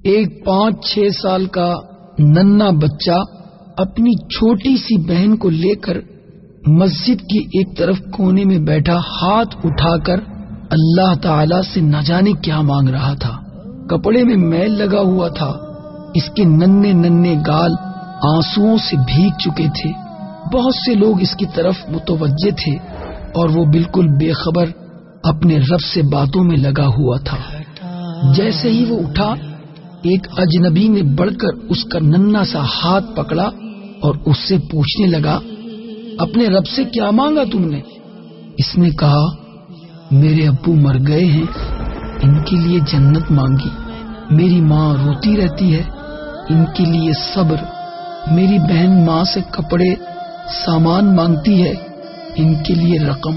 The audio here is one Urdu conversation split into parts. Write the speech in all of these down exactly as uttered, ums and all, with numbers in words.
ایک پانچ چھ سال کا ننھا بچہ اپنی چھوٹی سی بہن کو لے کر مسجد کی ایک طرف کونے میں بیٹھا ہاتھ اٹھا کر اللہ تعالی سے نہ جانے کیا مانگ رہا تھا۔ کپڑے میں میل لگا ہوا تھا، اس کے ننھے ننھے گال آنسوؤں سے بھیگ چکے تھے۔ بہت سے لوگ اس کی طرف متوجہ تھے اور وہ بالکل بے خبر اپنے رب سے باتوں میں لگا ہوا تھا۔ جیسے ہی وہ اٹھا، ایک اجنبی نے بڑھ کر اس کا ننھا سا ہاتھ پکڑا اور اس سے پوچھنے لگا، اپنے رب سے کیا مانگا تم نے؟ اس نے کہا، میرے ابو مر گئے ہیں، ان کے لیے جنت مانگی۔ میری ماں روتی رہتی ہے، ان کے لیے صبر۔ میری بہن ماں سے کپڑے سامان مانگتی ہے، ان کے لیے رقم۔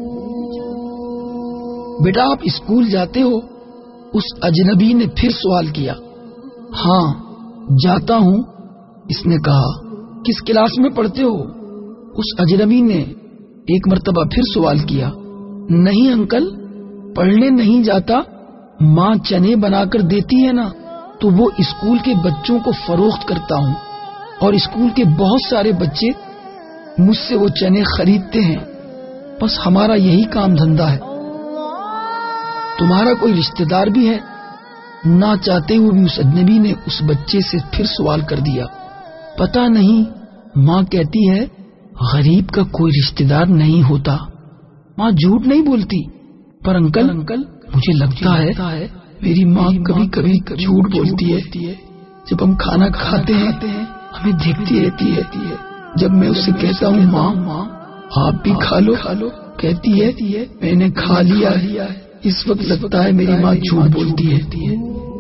بیٹا آپ اسکول جاتے ہو؟ اس اجنبی نے پھر سوال کیا۔ ہاں جاتا ہوں، اس نے کہا۔ کس کلاس میں پڑھتے ہو؟ اس اجنبی نے ایک مرتبہ پھر سوال کیا۔ نہیں انکل، پڑھنے نہیں جاتا، ماں چنے بنا کر دیتی ہے نا، تو وہ اسکول کے بچوں کو فروخت کرتا ہوں، اور اسکول کے بہت سارے بچے مجھ سے وہ چنے خریدتے ہیں، بس ہمارا یہی کام دھندا ہے۔ تمہارا کوئی رشتہ دار بھی ہے؟ نہ چاہتے ہوئے بھی اس اجنبی نے اس بچے سے پھر سوال کر دیا۔ پتہ نہیں، ماں کہتی ہے غریب کا کوئی رشتہ دار نہیں ہوتا۔ ماں جھوٹ نہیں بولتی، پر انکل انکل مجھے لگتا ہے میری ماں کبھی کبھی جھوٹ بولتی ہے۔ جب ہم کھانا کھاتے ہیں ہمیں دیکھتی رہتی ہے، جب میں اسے کہتا ہوں ماں آپ بھی کھا لو، کہتی ہے میں نے کھا لیا ہے۔ اس وقت لگتا ہے میری ماں جھوٹ بولتی ہے۔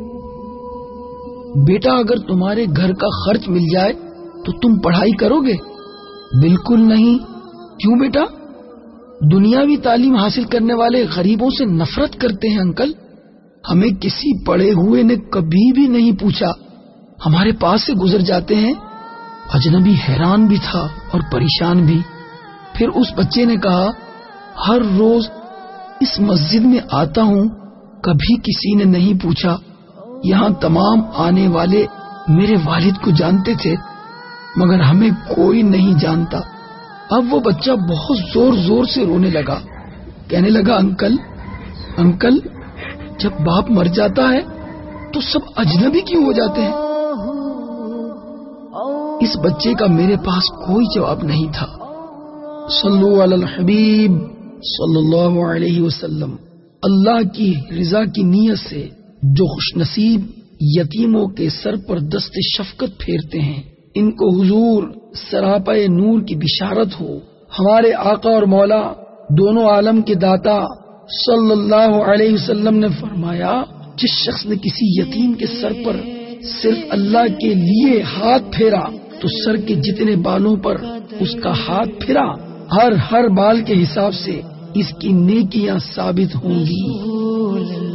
بیٹا اگر تمہارے گھر کا خرچ مل جائے تو تم پڑھائی کرو گے؟ بالکل نہیں۔ کیوں بیٹا؟ دنیاوی تعلیم حاصل کرنے والے غریبوں سے نفرت کرتے ہیں انکل۔ ہمیں کسی پڑھے ہوئے نے کبھی بھی نہیں پوچھا، ہمارے پاس سے گزر جاتے ہیں۔ اجنبی حیران بھی تھا اور پریشان بھی۔ پھر اس بچے نے کہا، ہر روز اس مسجد میں آتا ہوں، کبھی کسی نے نہیں پوچھا۔ یہاں تمام آنے والے میرے والد کو جانتے تھے، مگر ہمیں کوئی نہیں جانتا۔ اب وہ بچہ بہت زور زور سے رونے لگا، کہنے لگا، انکل انکل جب باپ مر جاتا ہے تو سب اجنبی کیوں ہو جاتے ہیں؟ اس بچے کا میرے پاس کوئی جواب نہیں تھا۔ صلو علی الحبیب صلی اللہ علیہ وسلم۔ اللہ کی رضا کی نیت سے جو خوش نصیب یتیموں کے سر پر دست شفقت پھیرتے ہیں، ان کو حضور سراپے نور کی بشارت ہو۔ ہمارے آقا اور مولا دونوں عالم کے داتا صلی اللہ علیہ وسلم نے فرمایا، جس شخص نے کسی یتیم کے سر پر صرف اللہ کے لیے ہاتھ پھیرا تو سر کے جتنے بالوں پر اس کا ہاتھ پھرا، ہر ہر بال کے حساب سے اس کی نیکیاں ثابت ہوں گی۔